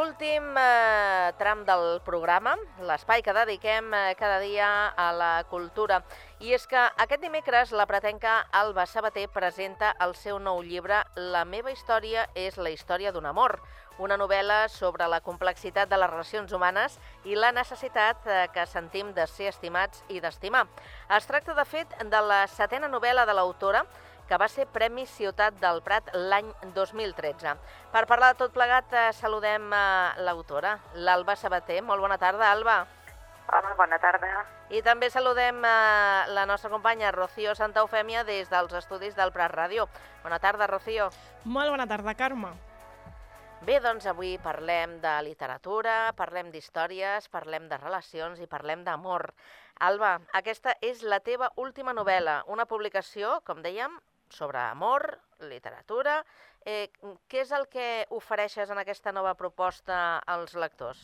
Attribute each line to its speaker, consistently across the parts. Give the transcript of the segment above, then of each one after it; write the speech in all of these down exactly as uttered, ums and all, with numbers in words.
Speaker 1: l'últim eh, tram del programa, l'espai que dediquem eh, cada dia a la cultura. I és que aquest dimecres la pretenca Alba Sabater presenta el seu nou llibre La meva història és la història d'un amor, una novel·la sobre la complexitat de les relacions humanes i la necessitat eh, que sentim de ser estimats i d'estimar. Es tracta, de fet, de la setena novel·la de l'autora, que va ser Premi Ciutat del Prat l'any dos mil tretze. Per parlar de tot plegat, eh, saludem eh, l'autora, l'Alba Sabater. Molt bona tarda, Alba.
Speaker 2: Hola, bona tarda.
Speaker 1: I també saludem eh, la nostra companya Rocío Santa Eufèmia des dels estudis del Prat Ràdio. Bona tarda, Rocío.
Speaker 3: Molt bona tarda, Carme.
Speaker 1: Bé, doncs avui parlem de literatura, parlem d'històries, parlem de relacions i parlem d'amor. Alba, aquesta és la teva última novel·la, una publicació, com dèiem, sobre amor, literatura. Eh, què és el que ofereixes en aquesta nova proposta als lectors?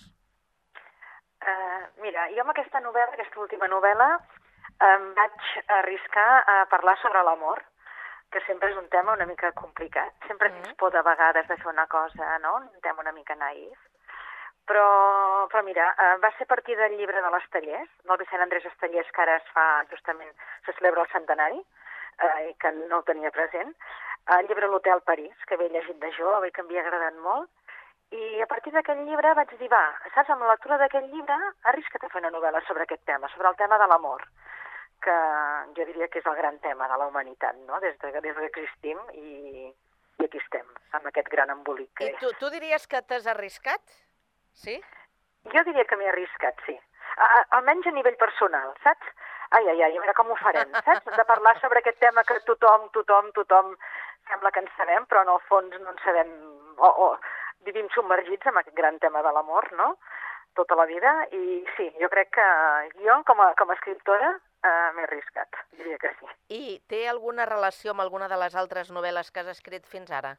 Speaker 2: Uh, mira, jo amb aquesta novel·la, aquesta última novel·la, em vaig arriscar a parlar sobre l'amor, que sempre és un tema una mica complicat. Sempre tens por de vegades de fer una cosa, no? Un tema una mica naïf. Però, però mira, uh, va ser a partir del llibre de l'Estellers, del Vicent Andrés Estellers, que ara es fa, justament, se celebra el centenari, Uh, i que no ho tenia present, el llibre L'Hotel París, que havia llegit de jove i que m'havia agradat molt, i a partir d'aquell llibre vaig dir, va, saps, amb la lectura d'aquest llibre, arrisca't a fer una novel·la sobre aquest tema, sobre el tema de l'amor, que jo diria que és el gran tema de la humanitat, no?, des, de, des que existim i, i aquí estem, amb aquest gran embolic que
Speaker 1: I tu, tu diries que t'has arriscat? Sí?
Speaker 2: Jo diria que m'he arriscat, sí. A, a, almenys a nivell personal, saps? Ai, ai, ai, a veure com ho farem, saps? De parlar sobre aquest tema que tothom, tothom, tothom sembla que en sabem, però en el fons no en sabem, o, o vivim submergits en aquest gran tema de l'amor, no?, tota la vida, i sí, jo crec que jo, com a, com a escriptora, eh, m'he arriscat, diria que sí.
Speaker 1: I té alguna relació amb alguna de les altres novel·les que has escrit fins ara?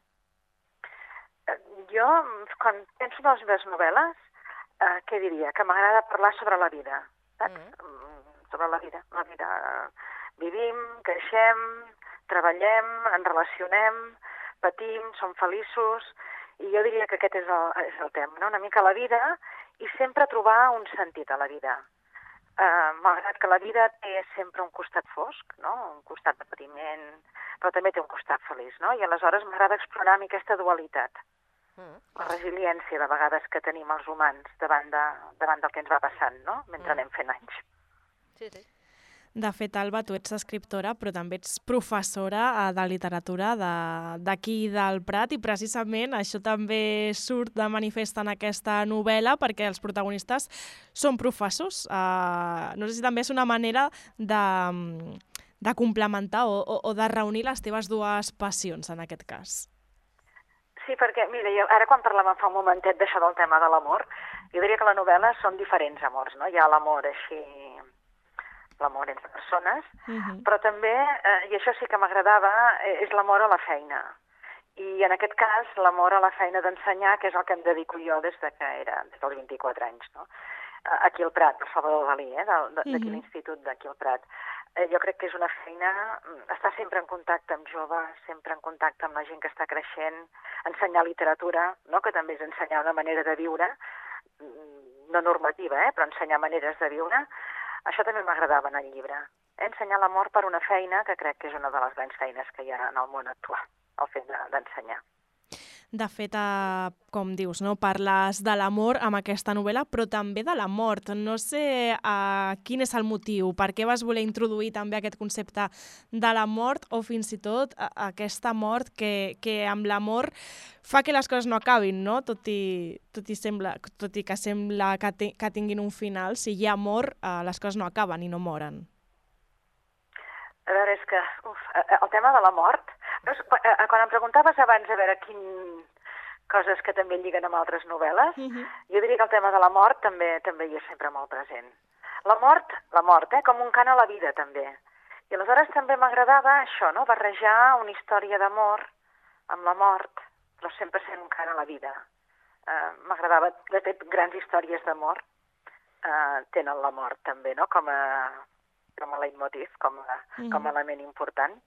Speaker 2: Eh, jo, quan penso en les meves novel·les, eh, què diria? Que m'agrada parlar sobre la vida, saps? Mm. sobre la vida. La vida vivim, creixem, treballem, ens relacionem, patim, som feliços, i jo diria que aquest és el, és el tema, no? Una mica la vida i sempre trobar un sentit a la vida. Uh, malgrat que la vida té sempre un costat fosc, no? Un costat de patiment, però també té un costat feliç, no? I aleshores m'agrada explorar amb aquesta dualitat. Mm. La resiliència, de vegades, que tenim els humans davant, de, davant del que ens va passant, no?, mentre mm. anem fent anys.
Speaker 1: Sí, sí.
Speaker 3: De fet, Alba, tu ets escriptora, però també ets professora de literatura d'aquí del Prat, i precisament això també surt de manifest en aquesta novel·la, perquè els protagonistes són professors. Uh, no sé si també és una manera de, de complementar o, o, o de reunir les teves dues passions, en aquest cas.
Speaker 2: Sí, perquè, mira, jo, ara quan parlàvem fa un momentet d'això del tema de l'amor, jo diria que la novel·la són diferents amors, no? Hi ha l'amor així, l'amor entre persones, uh-huh. però també, eh, i això sí que m'agradava, és l'amor a la feina. I en aquest cas, l'amor a la feina d'ensenyar, que és el que em dedico jo des de que era, des dels vint-i-quatre anys, no? Aquí al Prat, al Salvador Dalí, eh? d'aquí uh-huh. l'institut d'aquí al Prat. Eh, jo crec que és una feina, estar sempre en contacte amb joves, sempre en contacte amb la gent que està creixent, ensenyar literatura, no? Que també és ensenyar una manera de viure, no normativa, eh? però ensenyar maneres de viure. Això també m'agradava en el llibre. Eh? Ensenyar l'amor per una feina que crec que és una de les grans feines que hi ha en el món actual, el fet d'ensenyar.
Speaker 3: De fet, eh, com dius, no? Parles de l'amor amb aquesta novel·la, però també de la mort. No sé eh, quin és el motiu, per què vas voler introduir també aquest concepte de la mort, o fins i tot eh, aquesta mort que, que amb l'amor fa que les coses no acabin, no? Tot i, tot i, sembla, tot i que sembla que, te, que tinguin un final, si hi ha amor, eh, les coses no acaben i no moren.
Speaker 2: A veure, és que uf, el tema de la mort... Quan em preguntaves abans a veure quin coses que també lliguen amb altres novel·les, uh-huh. jo diria que el tema de la mort també també hi és sempre molt present. La mort, la mort, eh, com un cant a la vida, també. I aleshores també m'agradava això, no?, barrejar una història d'amor amb la mort, però sempre sent un cant a la vida. Uh, m'agradava, de fet, grans històries d'amor uh, tenen la mort també, no?, com a, com a leitmotiv, com a, uh-huh. com a element important.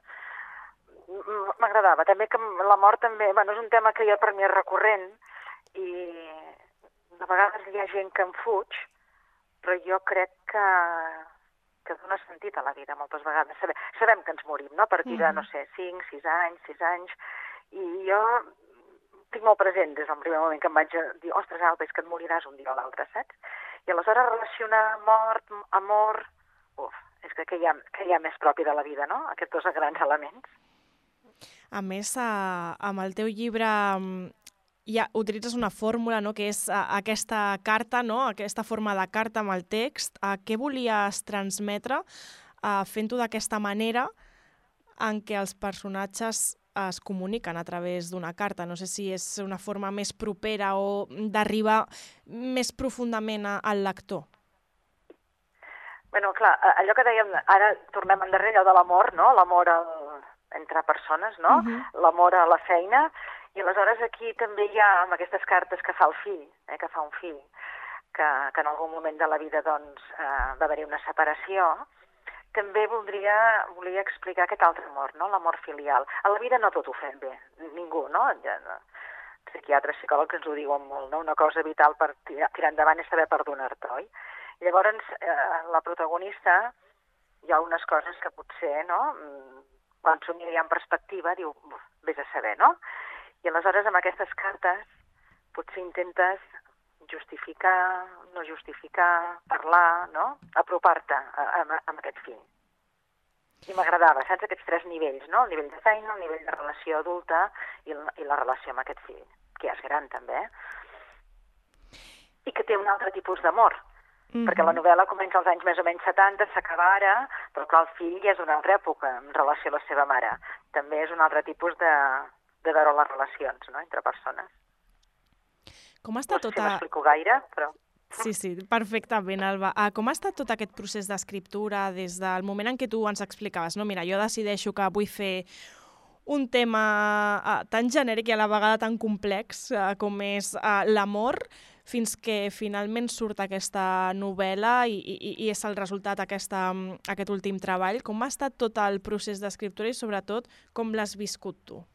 Speaker 2: M'agradava. També que la mort també, bueno, és un tema que ja per mi és recurrent i a vegades hi ha gent que em fuig, però jo crec que, que dona sentit a la vida moltes vegades. Sabem, sabem que ens morim, no? A partir de, no sé, cinc, sis anys, sis anys, i jo tinc molt present des del primer moment que em vaig dir, ostres, Alba, és que et moriràs un dia o l'altre, saps? I aleshores relacionar mort, amor, uf, és que què hi ha, què hi ha més propi de la vida, no? Aquests dos grans elements.
Speaker 3: A més, a, amb el teu llibre ja utilitzes una fórmula, no?, que és a, aquesta carta, no?, aquesta forma de carta amb el text. A què volies transmetre a, fent-ho d'aquesta manera en què els personatges es comuniquen a través d'una carta? No sé si és una forma més propera o d'arribar més profundament al lector.
Speaker 2: Bueno, clar, allò que dèiem, ara tornem endarrere, allò de l'amor, no? L'amor entre persones, no? Uh-huh. L'amor a la feina, i aleshores aquí també hi ha, amb aquestes cartes que fa el fill, eh, que fa un fill, que, que en algun moment de la vida, doncs, eh, va haver-hi una separació. També voldria, volia explicar aquest altre amor, no? L'amor filial. A la vida no tot ho fem bé, ningú, no? Ja, no. Psiquiatres, psicòlegs ens ho diuen molt, no? Una cosa vital per tirar, tirar endavant és saber perdonar-te, oi? I llavors, eh, la protagonista, hi ha unes coses que potser, no?, quan s'ho mira en perspectiva, diu, vés a saber, no? I aleshores, amb aquestes cartes, potser intentes justificar, no justificar, parlar, no? Apropar-te a, a, a aquest fill. I m'agradava, saps, aquests tres nivells, no? El nivell de feina, el nivell de relació adulta i, i la relació amb aquest fill, que ja és gran també, i que té un altre tipus d'amor, mm-hmm. perquè la novel·la comença als anys més o menys setanta, s'acaba ara, però clar, el fill ja és d'una altra època en relació a la seva mare. També és un altre tipus de, de veure les relacions, no?, entre persones.
Speaker 3: Com està
Speaker 2: no sé
Speaker 3: tota...
Speaker 2: si m'explico gaire, però...
Speaker 3: Sí, sí, perfectament, Alba. Uh, com ha estat tot aquest procés d'escriptura des del moment en què tu ens explicaves? No, mira, jo decideixo que vull fer un tema uh, tan genèric i a la vegada tan complex uh, com és uh, l'amor, fins que finalment surt aquesta novel·la i, i, i és el resultat aquesta, aquest últim treball. Com ha estat tot el procés d'escriptura i, sobretot, com l'has viscut tu?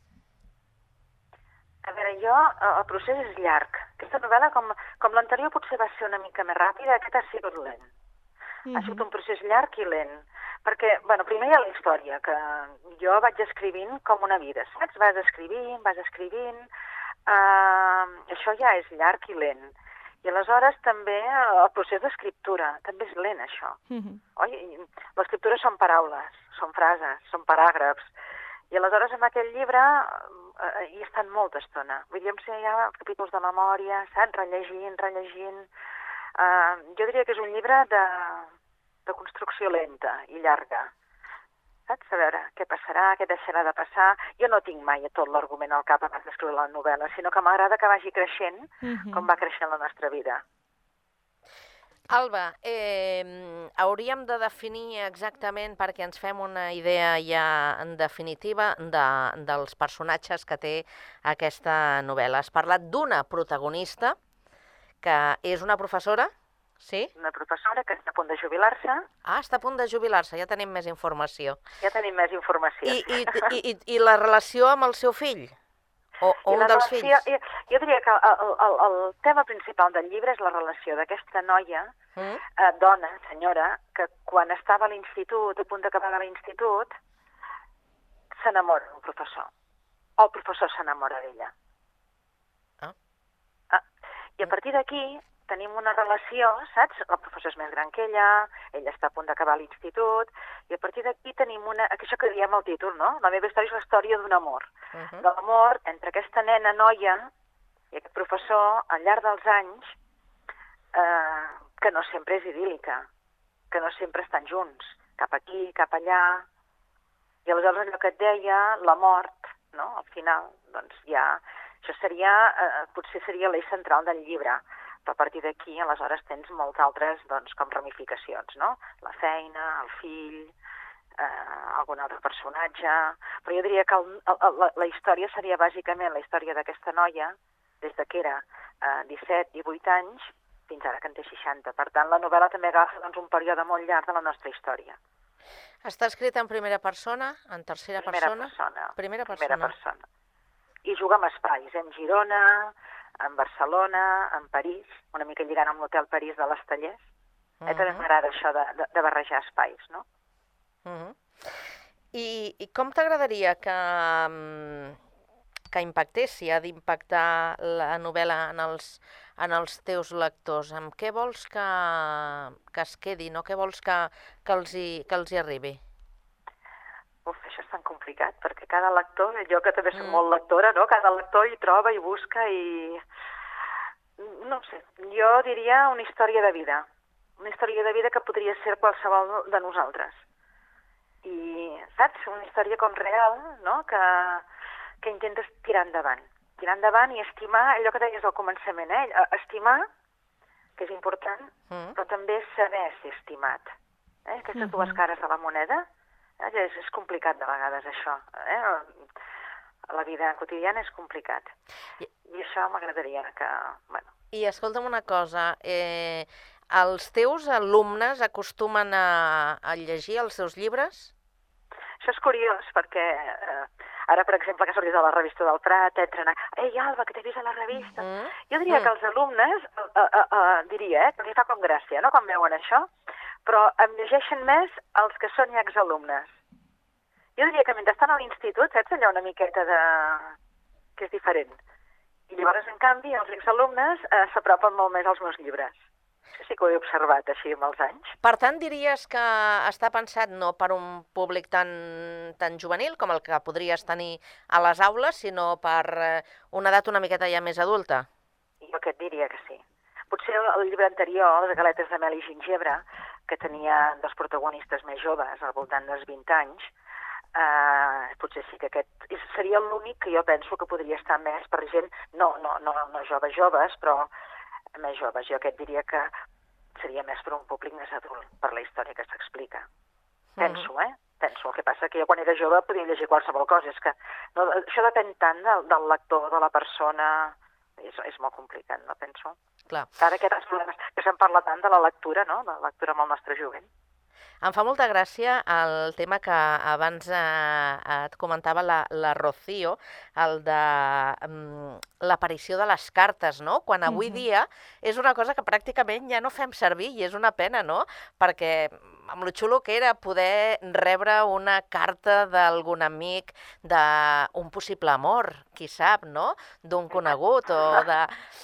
Speaker 2: A veure, jo, el procés és llarg. Aquesta novel·la, com, com l'anterior potser va ser una mica més ràpida, aquest ha sigut lent. Mm-hmm. Ha sigut un procés llarg i lent. Perquè, bueno, primer hi ha la història, que jo vaig escrivint com una vida, saps? Vas escrivint, vas escrivint... Uh, això ja és llarg i lent. I aleshores també el procés d'escriptura, també és lent, això. Mm-hmm. Oi? L'escriptura són paraules, són frases, són paràgrafs. I aleshores en aquell llibre eh, hi he estat molta estona. Vull dir, em sé ja capítols de memòria, saps? Rellegint, rellegint. Uh, jo diria que és un llibre de, de construcció lenta i llarga. Saps? A veure, què passarà, què deixarà de passar. Jo no tinc mai tot l'argument al cap abans d'escriure la novel·la, sinó que m'agrada que vagi creixent uh-huh. com va creixent la nostra vida.
Speaker 1: Alba, eh, hauríem de definir exactament, perquè ens fem una idea ja en definitiva de, dels personatges que té aquesta novel·la. Has parlat d'una protagonista, que és una professora, sí?
Speaker 2: Una professora que està a punt de jubilar-se.
Speaker 1: Ah, està a punt de jubilar-se, ja tenim més informació.
Speaker 2: Ja tenim més informació.
Speaker 1: I, i, i, i, i la relació amb el seu fill? O, o un dels
Speaker 2: relació,
Speaker 1: fills?
Speaker 2: Jo, jo diria que el, el, el tema principal del llibre és la relació d'aquesta noia, mm. eh, dona, senyora, que quan estava a l'institut, a punt d'acabar l'institut, s'enamora d'un professor. O el professor s'enamora d'ella.
Speaker 1: Ah.
Speaker 2: Ah. I a partir d'aquí tenim una relació, saps? El professor és més gran que ella, ella està a punt d'acabar l'institut, i a partir d'aquí tenim una... Això que diem al títol, no? La meva història és la història d'un amor. Uh-huh. De l'amor entre aquesta nena noia i aquest professor al llarg dels anys, eh, que no sempre és idíl·lica, que no sempre estan junts, cap aquí, cap allà. I aleshores allò que et deia, la mort, no? Al final, doncs ja... Això seria, eh, potser seria l'eix central del llibre. Però a partir d'aquí, aleshores, tens molts altres, doncs, com ramificacions, no? La feina, el fill, eh, algun altre personatge... Però jo diria que el, el, la, la història seria bàsicament la història d'aquesta noia, des de que era eh, disset divuit anys, fins ara que en té seixanta. Per tant, la novel·la també agafa doncs, un període molt llarg de la nostra història.
Speaker 1: Està escrita en primera persona, en tercera
Speaker 2: primera
Speaker 1: persona?
Speaker 2: persona?
Speaker 1: Primera persona.
Speaker 2: Primera persona. I juga amb espais, eh? En Girona... en Barcelona, en París, una mica lligant amb l'Hotel París de les Tallers. Uh -huh. eh, també m'agrada això de, de, de barrejar espais, no?
Speaker 1: Uh -huh. I, I com t'agradaria que, que impactés, si ha d'impactar la novel·la en els, en els teus lectors? Amb què vols que, que es quedin, o què vols que, que, els hi, que els hi arribi?
Speaker 2: Uf, això és tan complicat, perquè cada lector, jo que també soc mm. molt lectora, no? Cada lector hi troba, hi busca i... No sé, jo diria una història de vida. Una història de vida que podria ser qualsevol de nosaltres. I, saps? Una història com real, no? Que, que intentes tirar endavant. Tirar endavant i estimar allò que deies al començament, eh? Estimar, que és important, mm. però també saber ser estimat. Eh? Aquestes mm-hmm. dues cares de la moneda, eh? és, és complicat de vegades, això. Eh? La vida quotidiana és complicat. I, I això m'agradaria que... Bueno.
Speaker 1: I escolta'm una cosa, eh... els teus alumnes acostumen a, a llegir els seus llibres?
Speaker 2: Això és curiós, perquè eh, ara, per exemple, que ha sortit a la revista del Prat, entren a... Ei, Alba, que t'he vist a la revista. Mm. Jo diria mm. que els alumnes, eh, eh, eh, diria, eh, que els fa com gràcia, no?, quan veuen això, però em llegeixen més els que són ja exalumnes. Jo diria que mentre estan a l'institut, saps, allò una miqueta de... que és diferent. I llavors, en canvi, els exalumnes eh, s'apropen molt més als meus llibres. Sí que ho he observat així amb els anys.
Speaker 1: Per tant, diries que està pensat no per un públic tan, tan juvenil com el que podries tenir a les aules, sinó per una edat una miqueta ja més adulta?
Speaker 2: Jo que et diria que sí. Potser el llibre anterior, Les galetes de mel i gingebre, que tenia dos protagonistes més joves, al voltant dels vint anys, eh, potser sí que aquest seria l'únic que jo penso que podria estar més per gent, no, no, no, no joves joves, però més joves. Jo aquest diria que seria més per un públic més adult, per la història que s'explica. Mm. Penso, eh? Penso. El que passa que jo quan era jove podia llegir qualsevol cosa. És que no, això depèn tant del, del lector, de la persona... És, és molt complicat, no? Penso.
Speaker 1: Clar.
Speaker 2: Ara aquests problemes que se'n parla tant de la lectura, no? De la lectura amb el nostre jovent.
Speaker 1: Em fa molta gràcia el tema que abans eh, et comentava la, la Rocío, el de um, l'aparició de les cartes, no? Quan avui uh-huh. dia és una cosa que pràcticament ja no fem servir i és una pena, no? Perquè amb lo xulo que era poder rebre una carta d'algun amic d'un possible amor, qui sap, no? D'un conegut o de...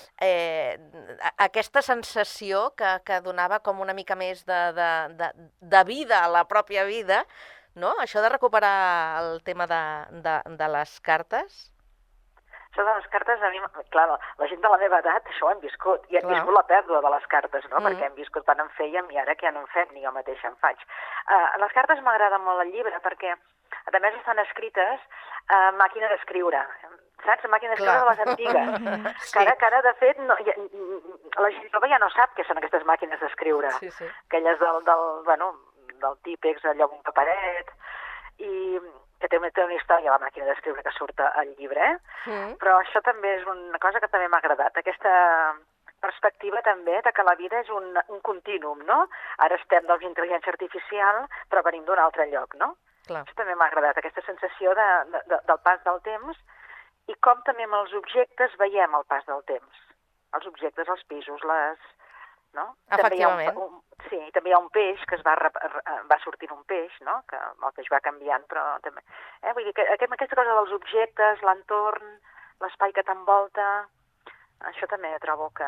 Speaker 1: Eh, aquesta sensació que, que donava com una mica més de, de, de, de vida a la pròpia vida, no? Això de recuperar el tema de, de, de les cartes...
Speaker 2: Això de les cartes, a mi, clar, la gent de la meva edat això ho hem viscut, i hem clar. viscut la pèrdua de les cartes, no? Mm. Perquè hem viscut quan en fèiem i ara que ja no en fem, ni jo mateix en faig. Uh, les cartes m'agrada molt el llibre perquè, a més, estan escrites a uh, màquina d'escriure, saps? A màquina d'escriure de les antigues. Sí. Que, ara, que ara, de fet, no, ja, la gent jove ja no sap què són aquestes màquines d'escriure.
Speaker 1: Sí, sí.
Speaker 2: Aquelles del, del, bueno, del típex, allò amb un paperet, i... que té una, té una història, la màquina d'escriure que surt al llibre, eh? Mm. Però això també és una cosa que també m'ha agradat, aquesta perspectiva també de que la vida és un, un contínuum, no? Ara estem doncs intel·ligència artificial, però venim d'un altre lloc, no? Clar. Això també m'ha agradat, aquesta sensació de, de, de, del pas del temps i com també amb els objectes veiem el pas del temps. Els objectes, els pisos, les... No?
Speaker 1: Efectivament.
Speaker 2: També hi ha un, un, sí, també hi ha un peix que es va, va sortint un peix, no? Que el peix va canviant, però també... Eh? Vull dir que aquesta cosa dels objectes, l'entorn, l'espai que t'envolta, això també trobo que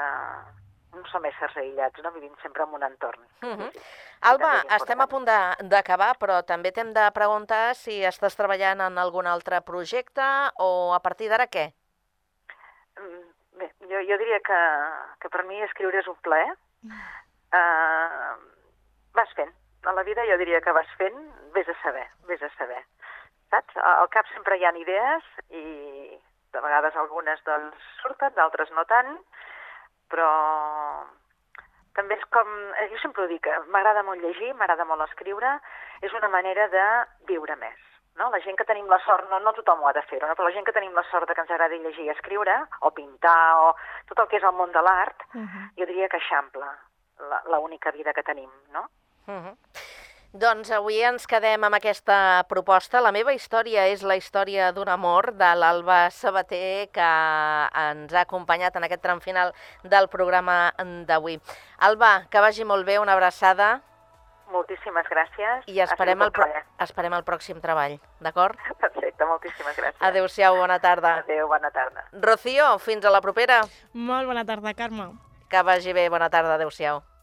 Speaker 2: no som éssers aïllats, no? Vivim sempre en un entorn.
Speaker 1: Mm-hmm. Sí, sí. Alba, estem a punt d'acabar, però també t'hem de preguntar si estàs treballant en algun altre projecte o a partir d'ara què?
Speaker 2: Bé, jo, jo diria que, que per mi escriure és un plaer. Uh, vas fent. A la vida jo diria que vas fent, vés a saber, vés a saber. Saps? Al cap sempre hi ha idees i de vegades algunes doncs surten, d'altres no tant, però també és com... Jo sempre ho dic, m'agrada molt llegir, m'agrada molt escriure, és una manera de viure més. No? La gent que tenim la sort, no, no tothom ho ha de fer, no? Però la gent que tenim la sort de que ens agradi llegir i escriure, o pintar, o tot el que és el món de l'art, uh-huh. jo diria que eixampla l'única vida que tenim, no?
Speaker 1: Uh-huh. Doncs avui ens quedem amb aquesta proposta. La meva història és la història d'un amor, de l'Alba Sabater, que ens ha acompanyat en aquest tram final del programa d'avui. Alba, que vagi molt bé, una abraçada.
Speaker 2: Moltíssimes gràcies.
Speaker 1: I esperem el, pro esperem el pròxim treball, d'acord?
Speaker 2: Perfecte, moltíssimes gràcies.
Speaker 1: Adéu-siau, bona tarda.
Speaker 2: Adéu, bona tarda.
Speaker 1: Rocío, fins a la propera.
Speaker 3: Molt bona tarda, Carme.
Speaker 1: Que vagi bé, bona tarda, adéu-siau.